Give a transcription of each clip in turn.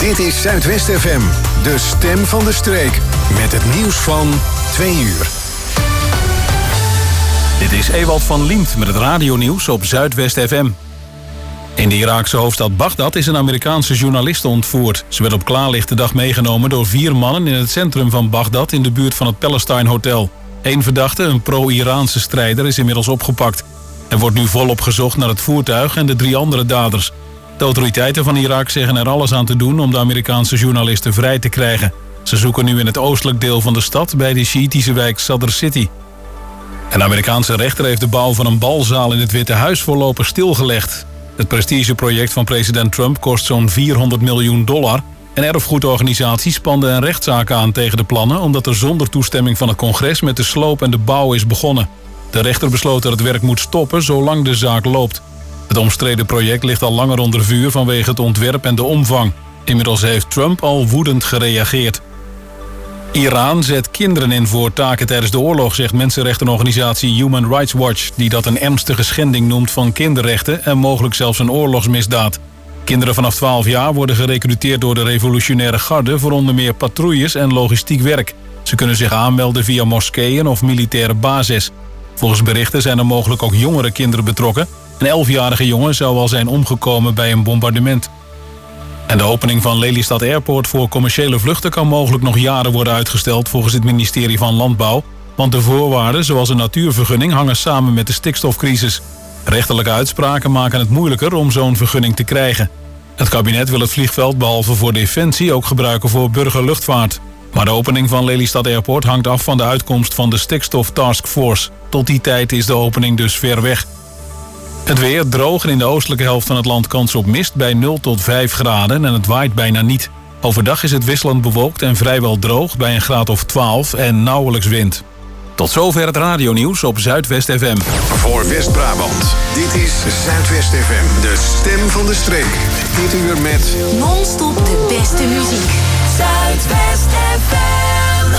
Dit is Zuidwest FM, de stem van de streek. Met het nieuws van 2 uur. Dit is Ewald van Liemt met het radionieuws op Zuidwest FM. In de Iraakse hoofdstad Bagdad is een Amerikaanse journaliste ontvoerd. Ze werd op klaarlichte dag meegenomen door 4 mannen in het centrum van Bagdad in de buurt van het Palestine Hotel. 1 verdachte, een pro-Iraanse strijder, is inmiddels opgepakt. Er wordt nu volop gezocht naar het voertuig en de 3 andere daders. De autoriteiten van Irak zeggen er alles aan te doen om de Amerikaanse journalisten vrij te krijgen. Ze zoeken nu in het oostelijk deel van de stad bij de Sjiitische wijk Sadr City. Een Amerikaanse rechter heeft de bouw van een balzaal in het Witte Huis voorlopig stilgelegd. Het prestigeproject van president Trump kost zo'n $400 miljoen. Een erfgoedorganisatie spande een rechtszaak aan tegen de plannen omdat er zonder toestemming van het congres met de sloop en de bouw is begonnen. De rechter besloot dat het werk moet stoppen zolang de zaak loopt. Het omstreden project ligt al langer onder vuur vanwege het ontwerp en de omvang. Inmiddels heeft Trump al woedend gereageerd. Iran zet kinderen in voor taken tijdens de oorlog, zegt mensenrechtenorganisatie Human Rights Watch, die dat een ernstige schending noemt van kinderrechten en mogelijk zelfs een oorlogsmisdaad. Kinderen vanaf 12 jaar worden gerekruteerd door de revolutionaire garde voor onder meer patrouilles en logistiek werk. Ze kunnen zich aanmelden via moskeeën of militaire bases. Volgens berichten zijn er mogelijk ook jongere kinderen betrokken. Een 11-jarige jongen zou al zijn omgekomen bij een bombardement. En de opening van Lelystad Airport voor commerciële vluchten kan mogelijk nog jaren worden uitgesteld volgens het ministerie van Landbouw. Want de voorwaarden, zoals een natuurvergunning, hangen samen met de stikstofcrisis. Rechterlijke uitspraken maken het moeilijker om zo'n vergunning te krijgen. Het kabinet wil het vliegveld behalve voor defensie ook gebruiken voor burgerluchtvaart. Maar de opening van Lelystad Airport hangt af van de uitkomst van de Stikstof Task Force. Tot die tijd is de opening dus ver weg. Het weer droog en in de oostelijke helft van het land kans op mist bij 0 tot 5 graden en het waait bijna niet. Overdag is het wisselend bewolkt en vrijwel droog bij een graad of 12 en nauwelijks wind. Tot zover het radionieuws op Zuidwest FM. Voor West-Brabant, dit is Zuidwest FM, de stem van de streek. Dit uur met non-stop de beste muziek. Zuidwest FM.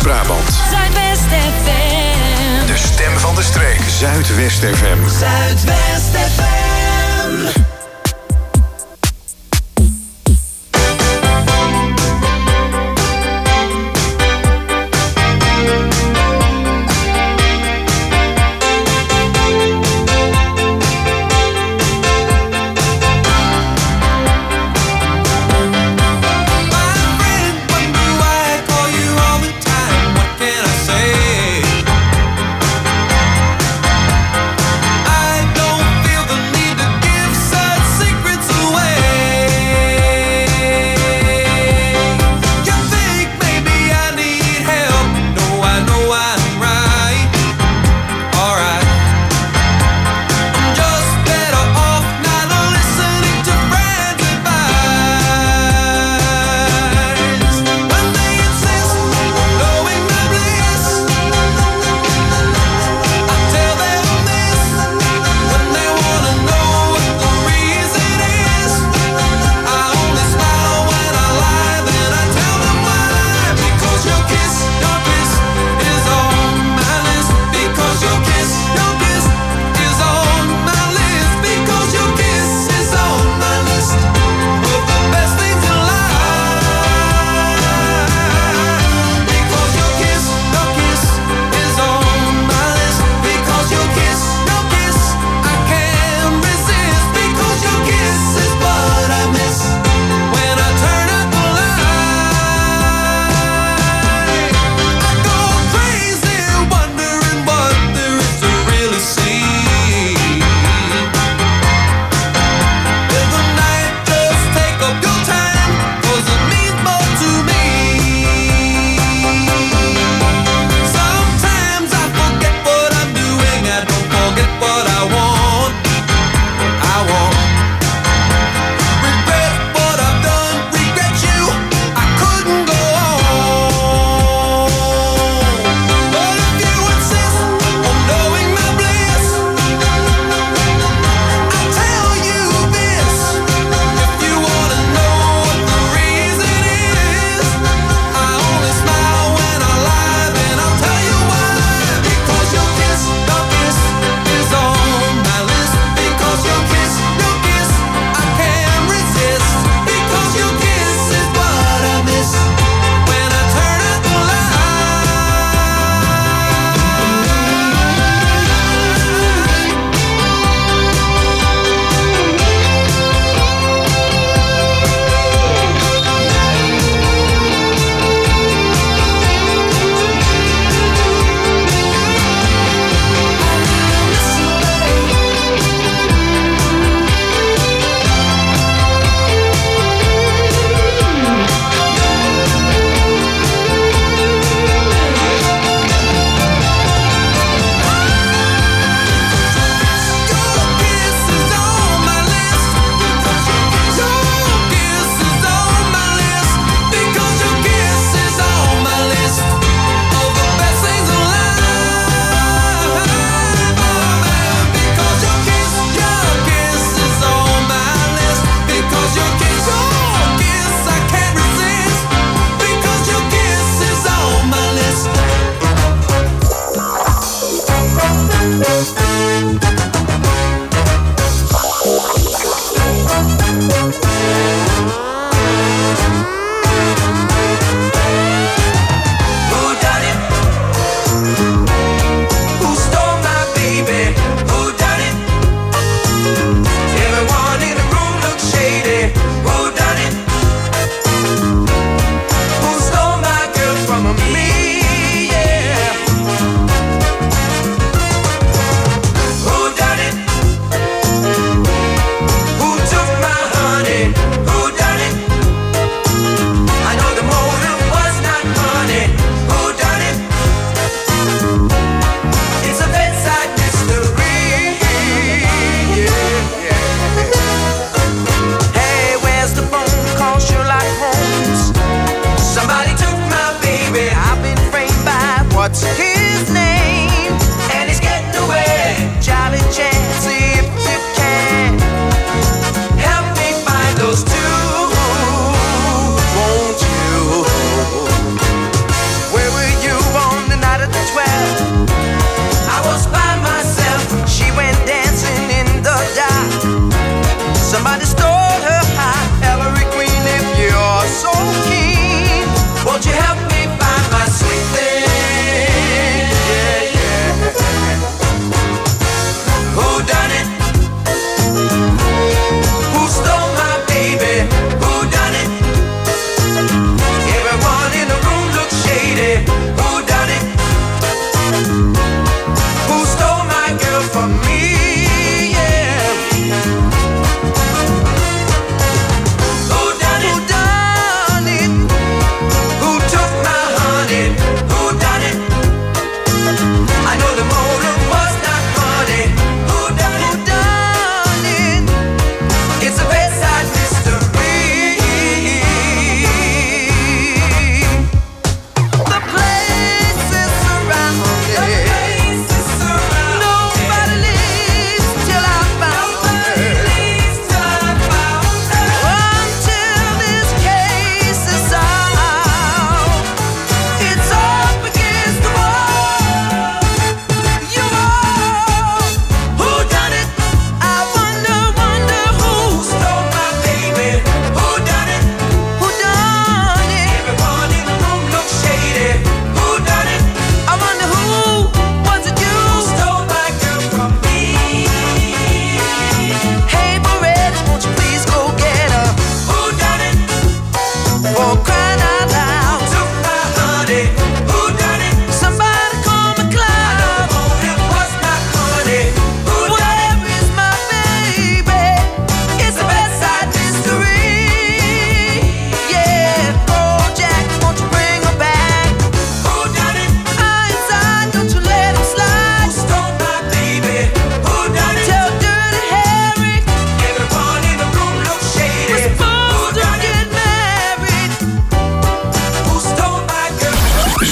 Noord-Brabant. Zuidwest FM. De stem van de streek. Zuidwest FM. Zuidwest FM. I don't feel the need to give some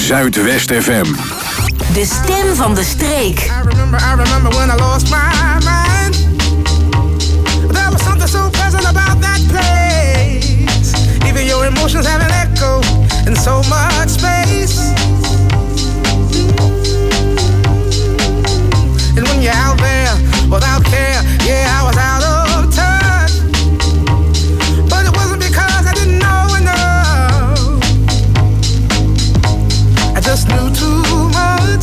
Zuidwest FM. De stem van de streek. I remember when I lost my mind. There was something so pleasant about that place. Even your emotions have an echo in so much space. And when you're out there without care, yeah, I was out of touch. But it wasn't because I didn't know enough. I just knew too much.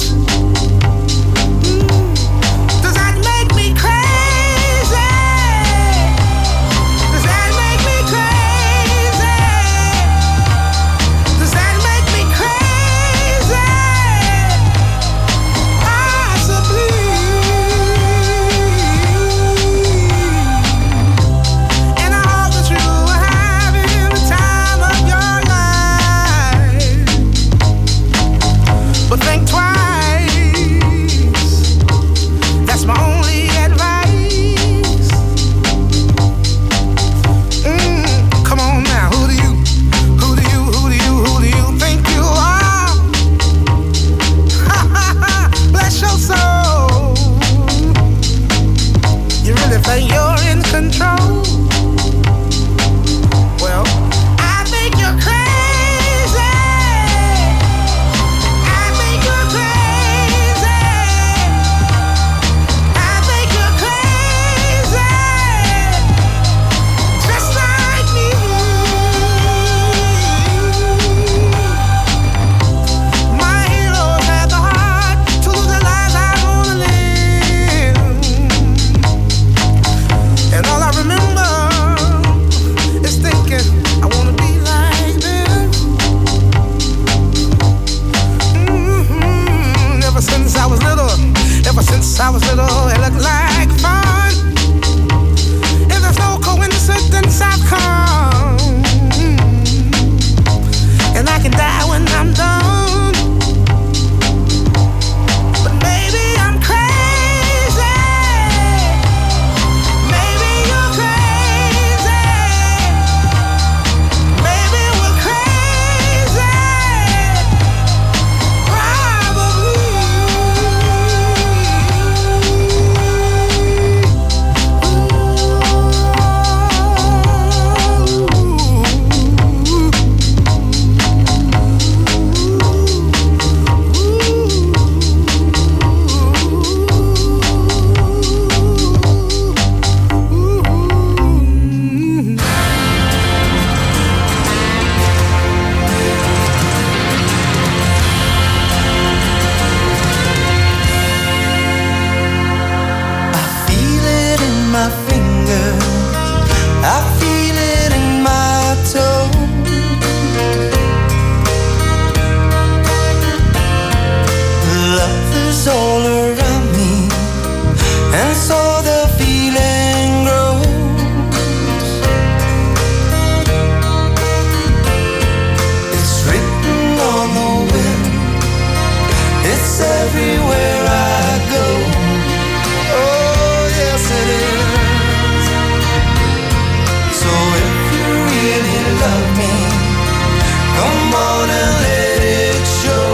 Does that make me crazy? Does that make me crazy? Does that make me crazy? Possibly. And I hope that you are having the time of your life. But think twice. That's my only advice. Come on now, who do you think you are? Bless your soul. You really think you're in control? Well, I think you're crazy. I think you're crazy. I think you're crazy. Just like me. My heroes had the heart to lose the lives I wanna live. And all I remember is thinking I wanna be like them. Ever since I was little, it looked like fun. If there's no coincidence, I've come. And I can die when I'm done. But maybe I'm crazy. Maybe you're crazy. Maybe we're crazy. Probably. I feel it in my fingers, I feel it in my toes. Love is all around me, and so the feeling grows. It's written on the wind, it's everywhere I go. Oh, yes it is. So if you really love me, come on and let it show.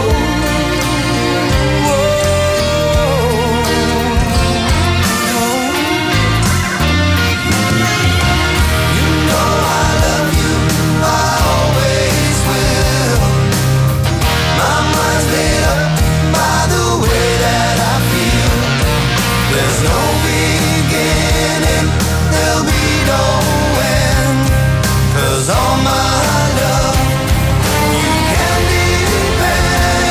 You know I love you, I always will. My mind's made up by the way that I feel. There's no beginning, there'll be no end. 'Cause all my love, you can depend.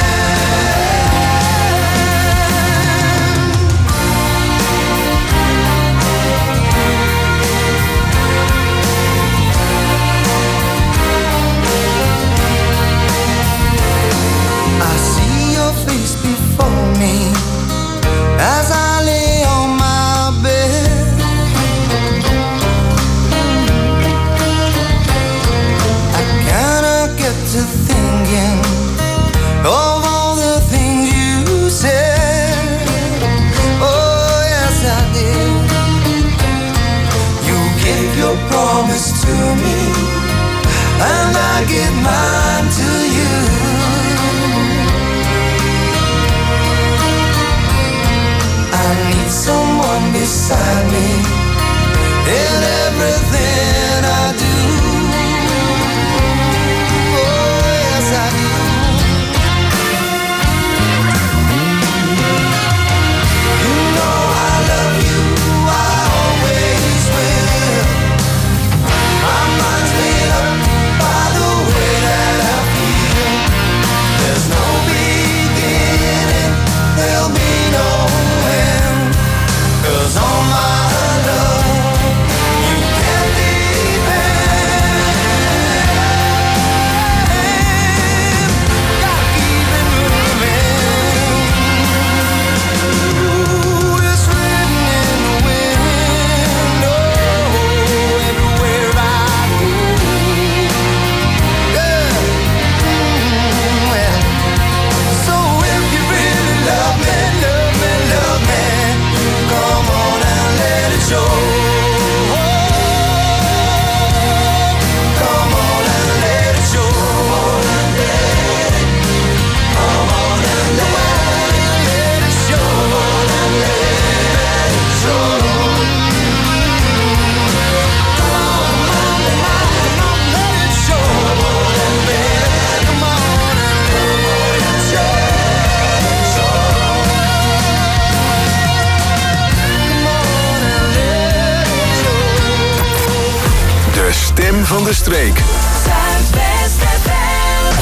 I see your face before me as I lay on my bed. someone beside me in everything I do. Oh, yes, I do. You know I love you, I always will. My mind's made up by the way that I feel. There's no beginning, there'll be no end. 'Cause all my love you can depend. Gotta keep it moving. Ooh, it's written in the wind. Oh, everywhere I go. Yeah. Well, so if you really love me, love me, love me, come on and let it show. Come on and let it show. Come on and let it show. Come on and let it show. Come on and let it show. Come on and let it show. De stem van de streek. Zuidwest FM.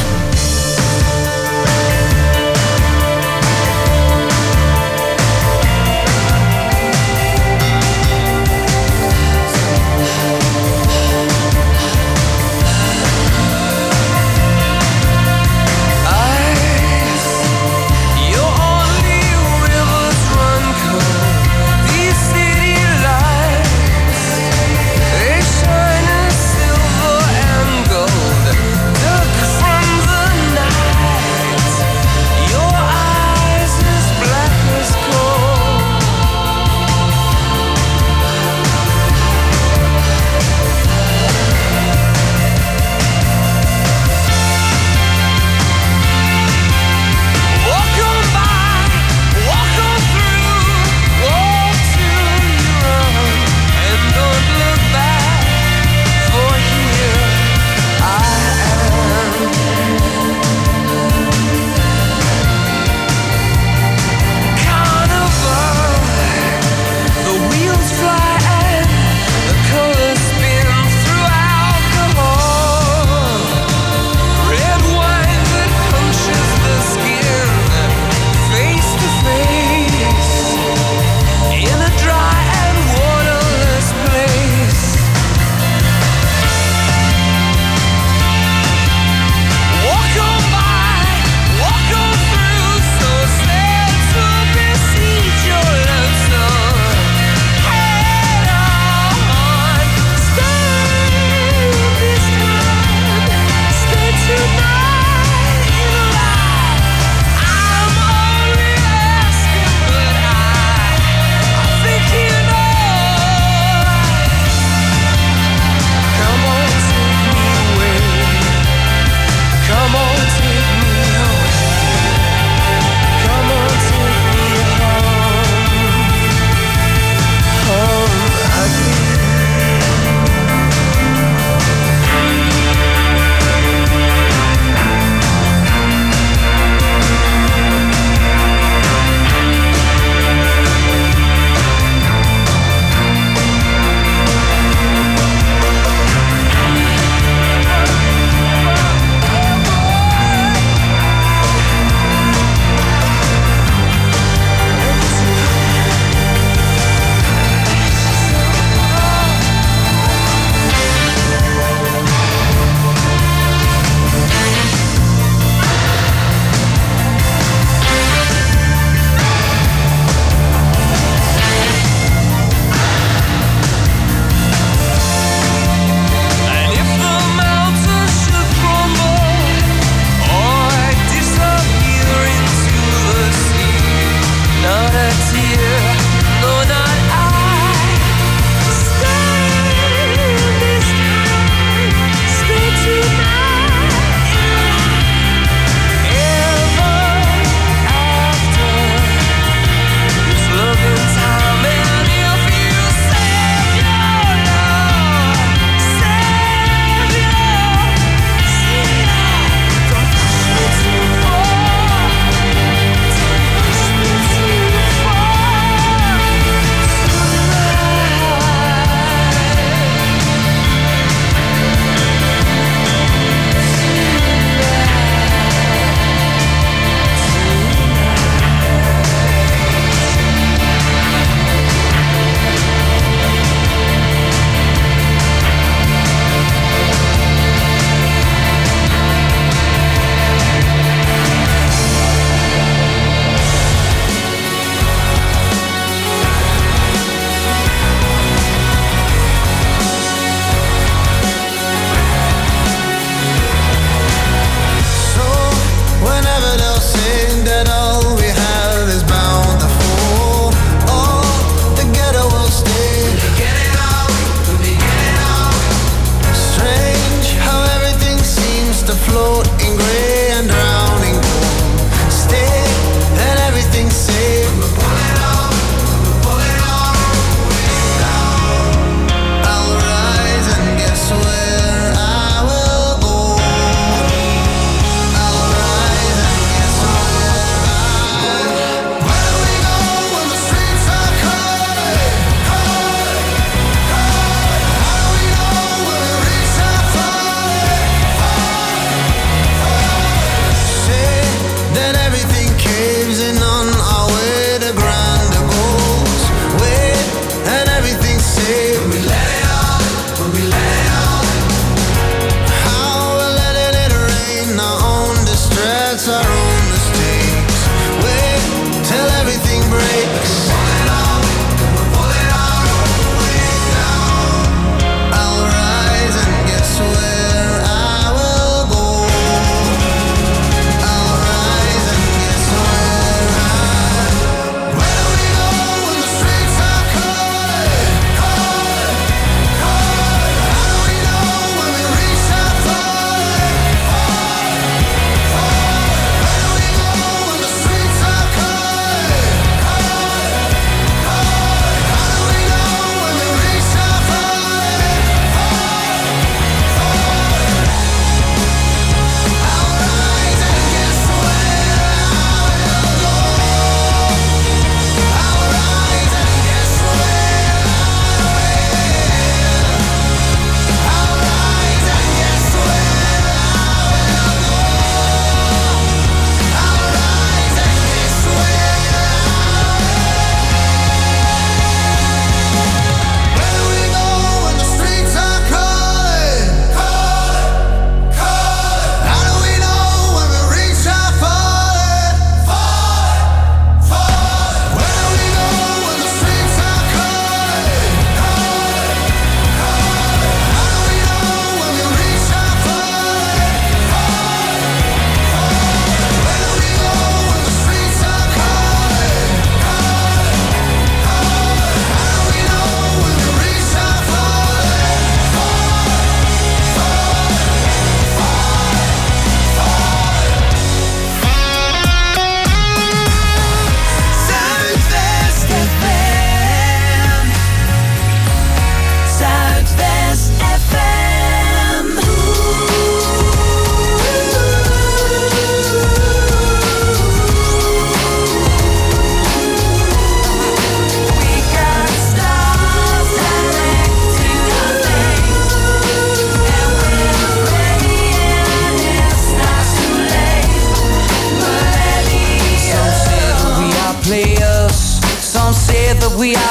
Your only rivers run cold. These city lights, they shine in silver and gold.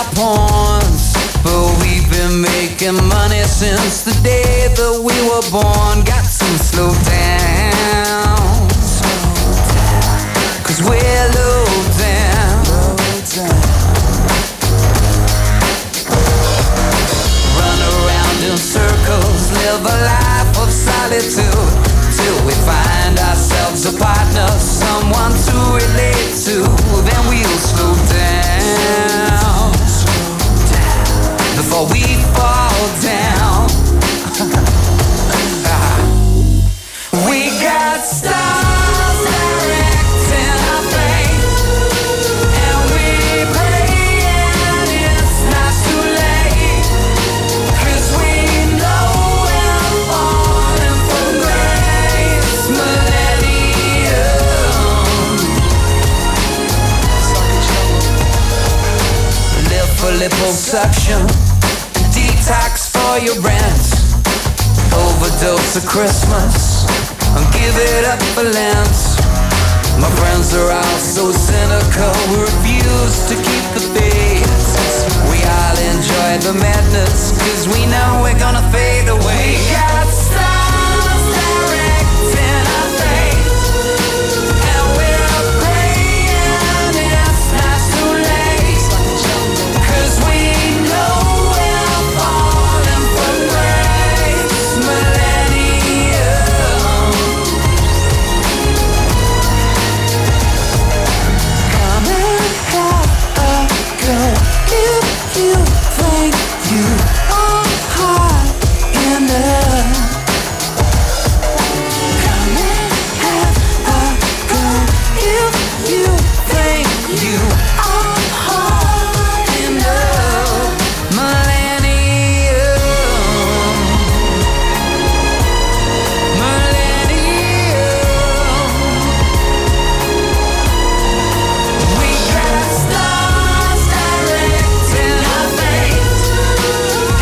pawns, but we've been making money since the day that we were born. Got some slow down, 'cause we're low down. Run around in circles, live a life of solitude, till we find ourselves a partner, someone to relate to. Then we'll slow down before we fall down. We got stars directing our fate, and we praying it's not too late, 'cause we know we're falling from grace. Millennium, live for liposuction, detox for your rent, overdose of Christmas, and give it up for Lent. My friends are all so cynical, we refuse to keep the faith. We all enjoy the madness, 'cause we know we're gonna fade away. We got stars directing our fate, and we're praying it's not too late, 'cause we know we're falling from grace. Millennium, come and have a go if you think you are hot enough. Come and have a go if you think you are hot enough. Millennium, millennium. We got stars directing our fate,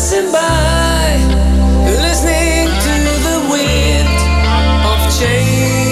passing by, listening to the wind of change.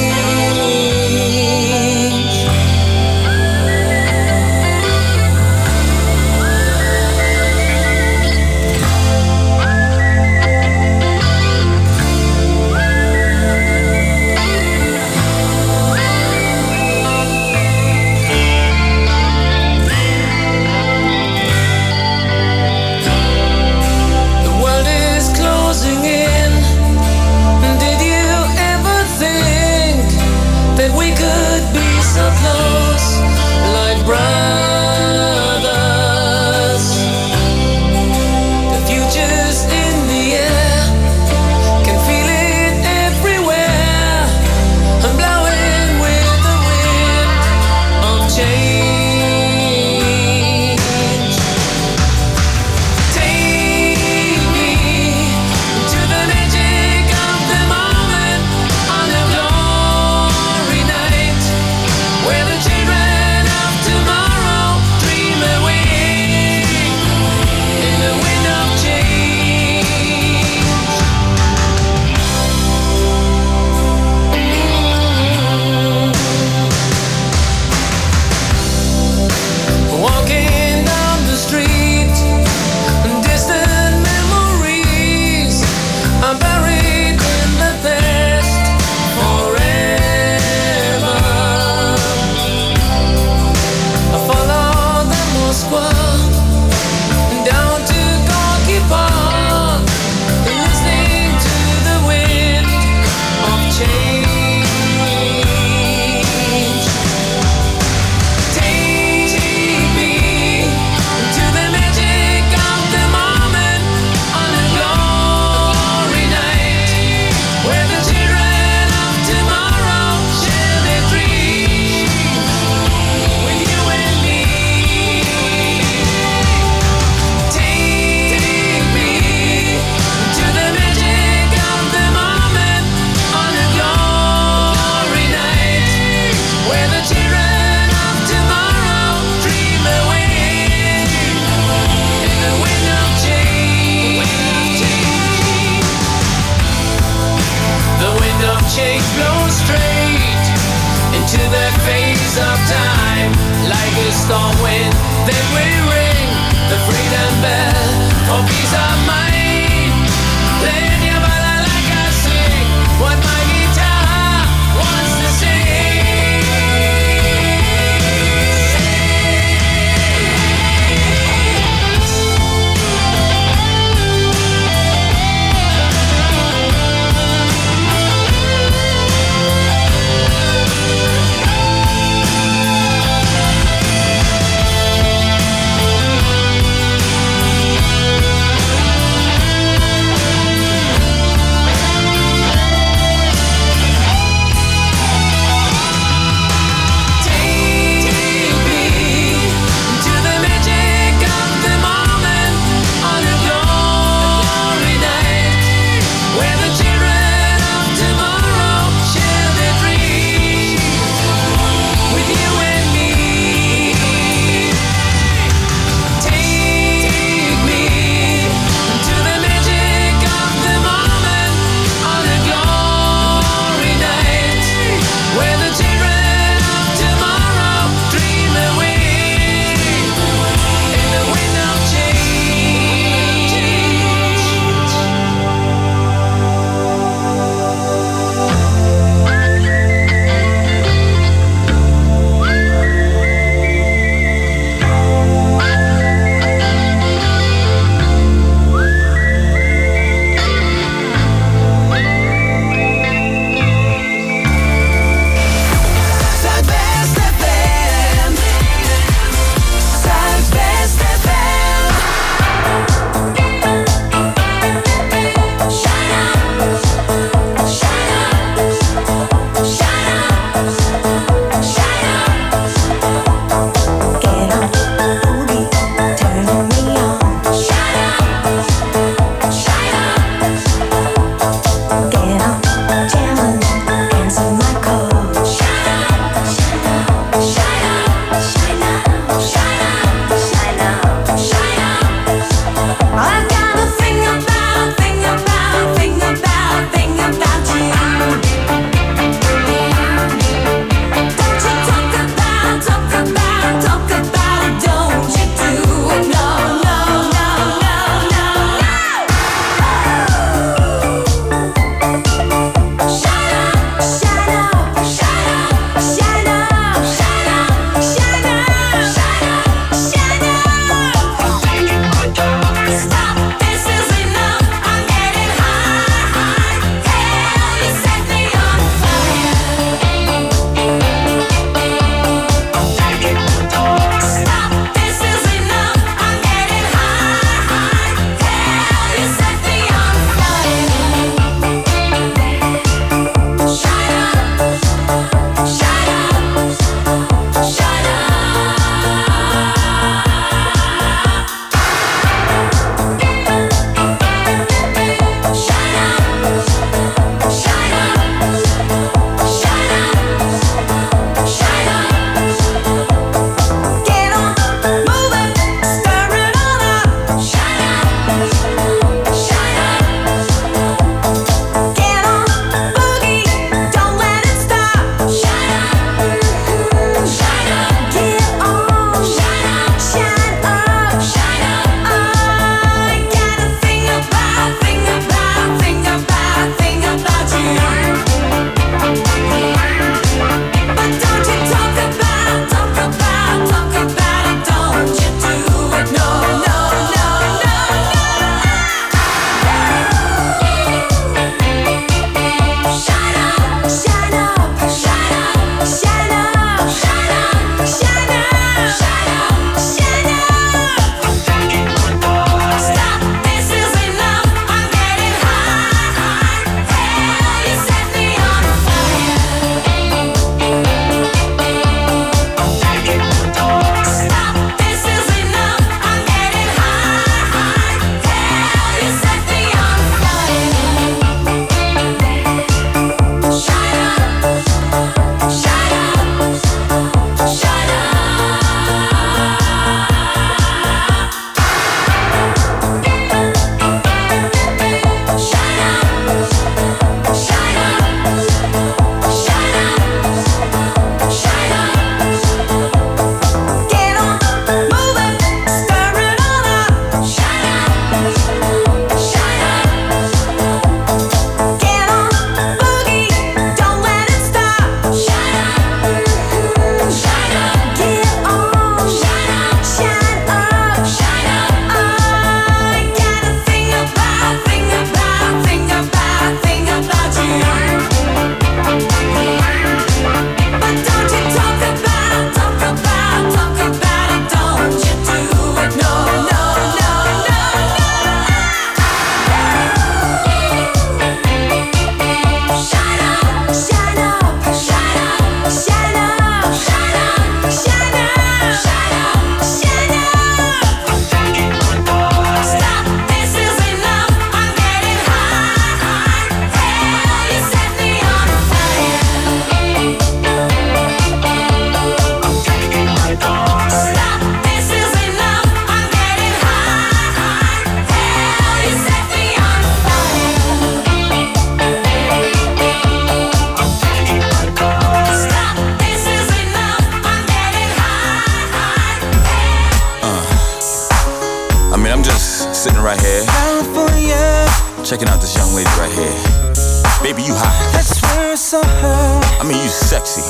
sitting right here. California. Checking out this young lady right here. Baby, you hot. I swear I saw her. I mean, you sexy.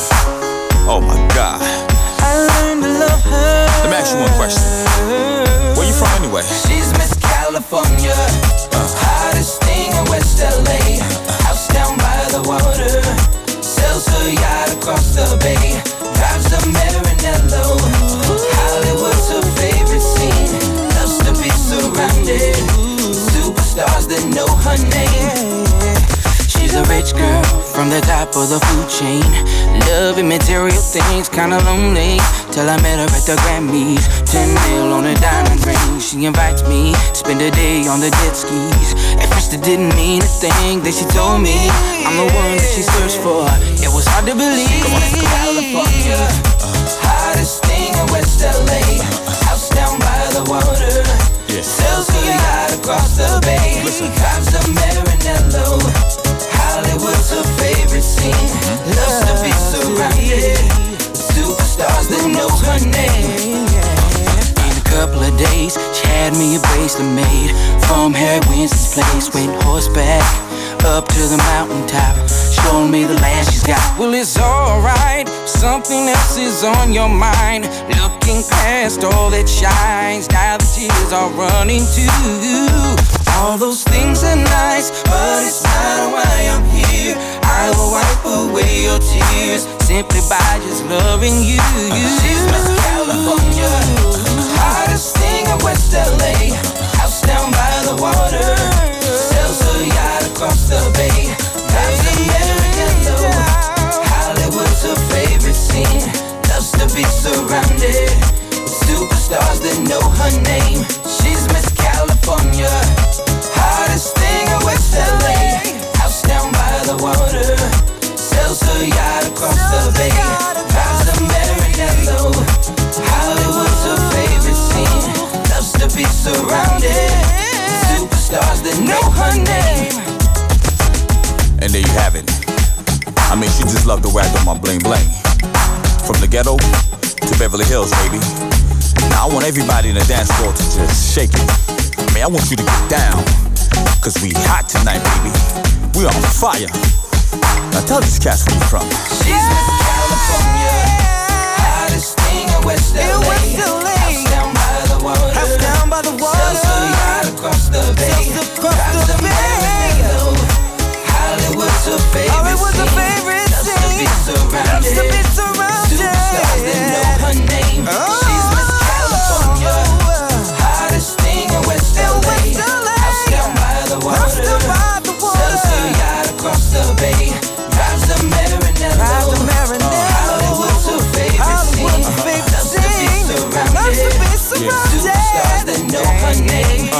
Oh my God. I learned to love her. Let me ask you one question. Where you from anyway? She's Miss California, hottest thing in West LA. House down by the water, sells her yacht across the bay, drives a Maranello. Hollywood's her favorite scene, loves to be surrounded, superstars that know her name. She's a rich girl from the top of the food chain, loving material things, kinda lonely, till I met her at the Grammys. 10 mil on a diamond ring, she invites me to spend a day on the jet skis. At first it didn't mean a thing, then she told me I'm the one that she searched for. It was hard to believe. California, hottest thing in West LA, house down by the water, sells her yacht across the bay, drives a Maranello. Hollywood's her favorite scene, loves to be surrounded, superstars that know her name. In a couple of days, she had me a bracelet made from Harry Winston's place. Went horseback up to the mountaintop, showing me the land she's got. Well, it's alright, something else is on your mind. Looking past all that shines, now the tears are running too. All those things are nice, but it's not why I'm here. I will wipe away your tears simply by just loving you. She's Miss California, hottest thing in West LA, house down by the water, sells her yacht across the bay, drives a Maranello. Hollywood's her favorite scene, loves to be surrounded with superstars that know her name. She's Miss California, hottest thing in West LA, house down by the water, sells her yacht across the bay, drives a Maranello. Hollywood's her favorite scene, loves to be surrounded with superstars that know her name. And there you have it. I mean, she just loved the way I do my bling bling. From the ghetto to Beverly Hills, baby. Now I want everybody in the dance floor to just shake it. I mean, I want you to get down, cause we hot tonight, baby. We on fire. Now tell these cats where you from. She's Miss California, hottest thing in West LA, house down by the water, sells her yacht across the bay, drives a Maranello. Hollywood's her favorite scene, loves to be surrounded, superstars that know her name. She's Miss California, hottest thing in West LA, house down by the water, sells her yacht across the bay, drives a Maranello. Hollywood's her favorite scene, loves to be surrounded, superstars that know her name.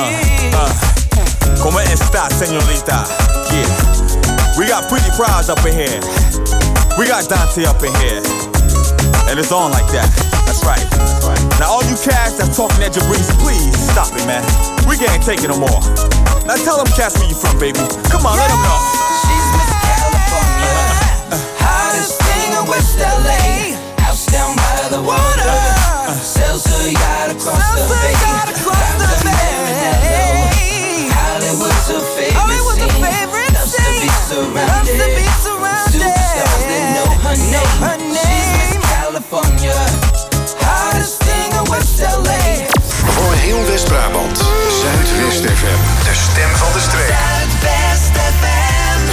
¿Cómo está, señorita? Yeah. We got Pretty Prize up in here. We got Dante up in here. And it's on like that. That's right. Now all you cats that's talking at Jabrizi, please stop it, man. We can't take it no more. Now tell them cats where you from, baby. Come on, let them know. She's Miss California, hottest thing in West LA, house down by the water, sells her yacht across the bay, drives a Maranello. Hollywood's her favorite scene, loves to be surrounded, superstars that know her name. She's Miss California, hottest thing in West LA. Voor heel West-Brabant, Zuidwest FM. De stem van de streek. Zuidwest FM.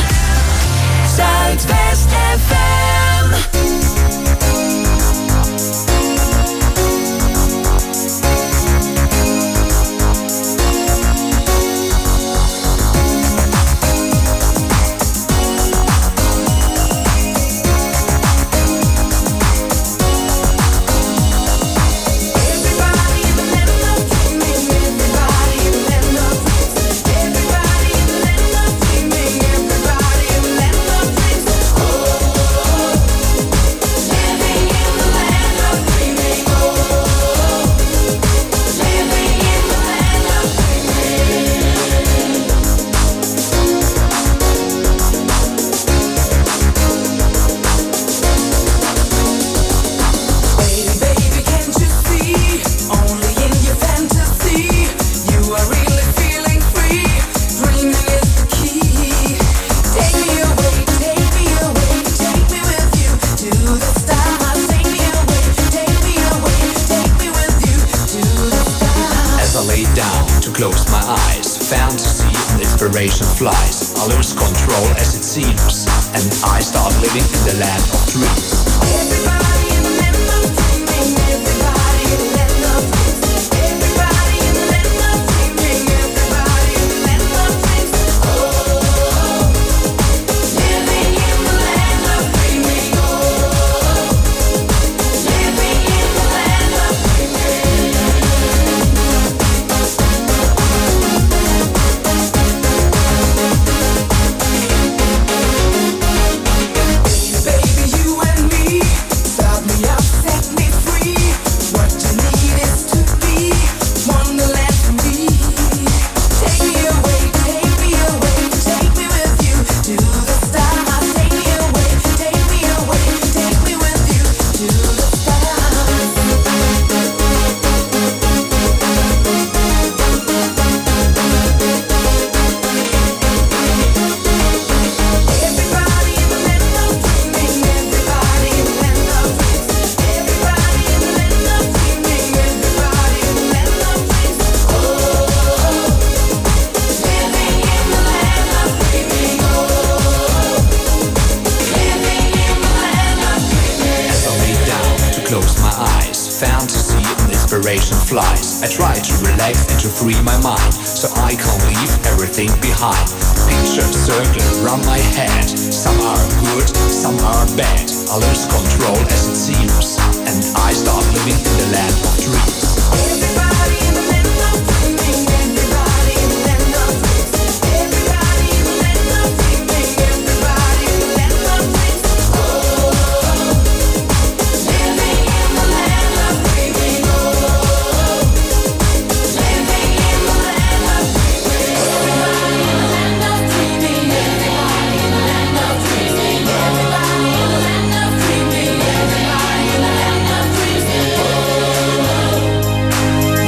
Zuidwest FM. eyes. Fantasy and inspiration flies. I lose control as it seems, and I start living in the land of dreams. Everybody in the land of dreaming, everybody in the land of dreams. Everybody in the land of dreaming, everybody in the land of dreams. Oh, living in the land of dreaming. Oh, living in the land of dreaming. Baby, you and me, start me up, set me free. What you need is to be wonderland for me. Take me away, take me away, take me with you to the stars. Take me away, take me away, take me with you to the stars. Everybody in the land of dreaming, everybody in the land of dreams. Everybody in the land of dreaming, everybody in the land of dreams. Oh, living in the land of dreaming. Oh, living in the land of dreaming. As I lay down to close my eyes, fantasy and inspiration flies. I try to relax and to free my mind, so I can leave everything behind. Pictures circle around my head. Some are good, some are bad. I lose control as it seems, and I start living in the land of dreams. Everybody in the land of dreaming, everybody in the land of dreams. Everybody in the land of dreaming, everybody in the land of dreams. Oh, living in the land of dreaming. Oh, living in the land of dreaming. Everybody in the land of dreaming, everybody in the land of dreaming. Everybody in the land of dreaming, everybody in the land of dreaming.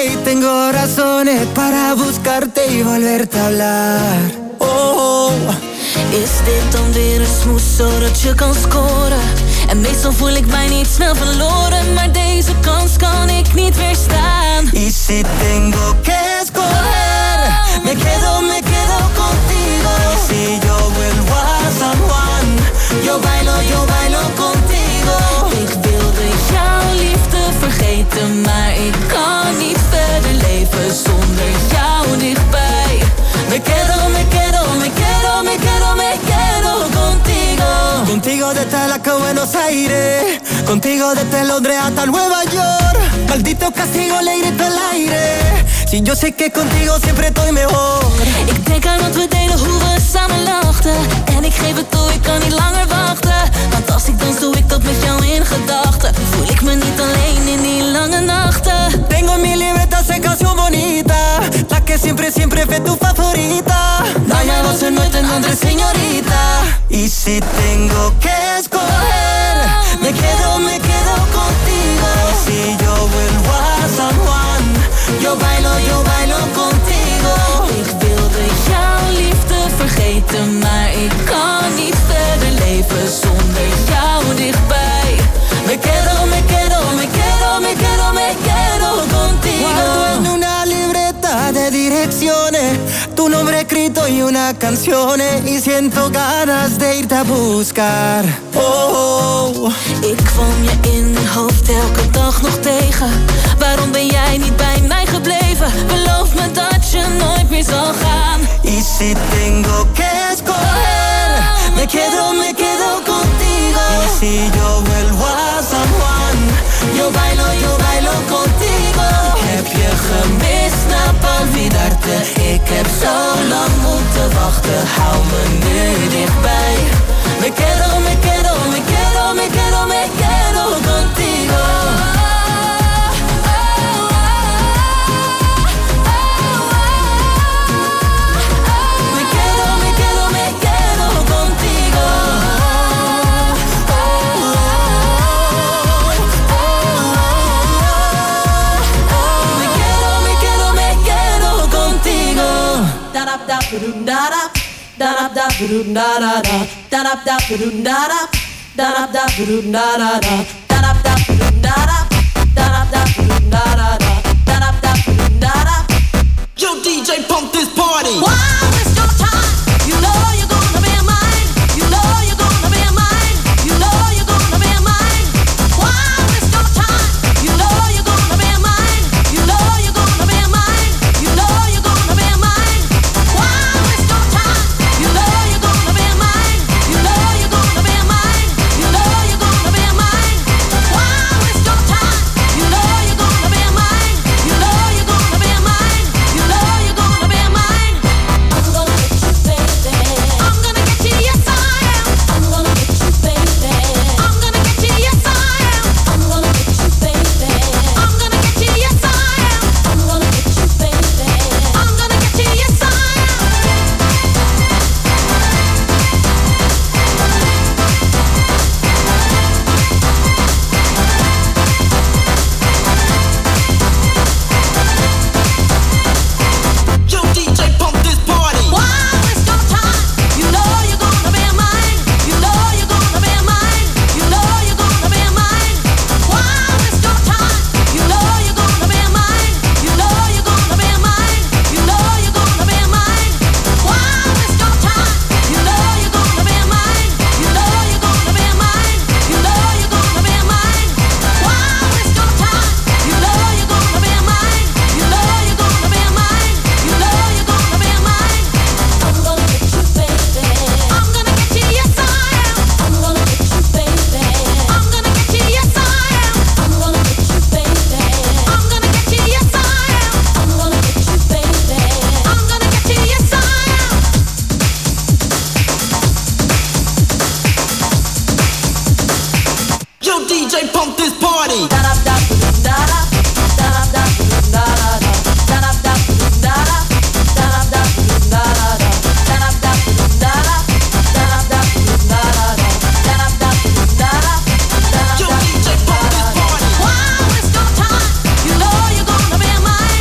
y tengo razones para buscarte y volverte a hablar. Oh. Is dit dan weer een smoes zodat je kan scoren? En meestal voel ik mij niet snel verloren, maar deze kans kan ik niet weerstaan. Y si tengo que escoger, me quedo contigo. Y si yo vuelvo a San Juan, yo bailo contigo. Ik wilde jouw liefde vergeten, maar ik kan niet verder leven zonder jou dichtbij. Me quedo contigo. Contigo desde la que Buenos Aires, contigo desde Londres hasta Nueva York. Maldito castigo, le grito al aire. Si yo sé que contigo siempre estoy mejor. Ik denk aan wat we deden, hoe we samen lachten. En ik geef het toe, ik kan niet langer wachten. Want als ik dans, doe ik dat met jou in gedachten. Voel ik me niet alleen in die lange nachten. Tengo mi libreta esa canción bonita, la que siempre fue tu favorita. Dañados en nuestra nombre, señorita. Y si tengo que escoger, me quedo contigo. Y si yo vuelvo a San Juan, yo bailo contigo. Ik wilde jouw liefde vergeten, maar ik kan niet verder leven zonder jou dichtbij. Me quedo contigo. Guardo en una libreta de direcciones tu nombre escrito y una canción, y siento ganas de irte a buscar. Oh. Ik kwam je in mijn hoofd elke dag nog tegen. Waarom ben jij niet bij mij gebleven? Beloof me dat je nooit meer zal gaan. Y si tengo que escoger, me quedo contigo. Y si yo vuelvo a San Juan, yo bailo contigo. Heb je gemist na olvidarte? Ik heb zo lang moeten wachten, hou me nu dichtbij. Me quedo contigo.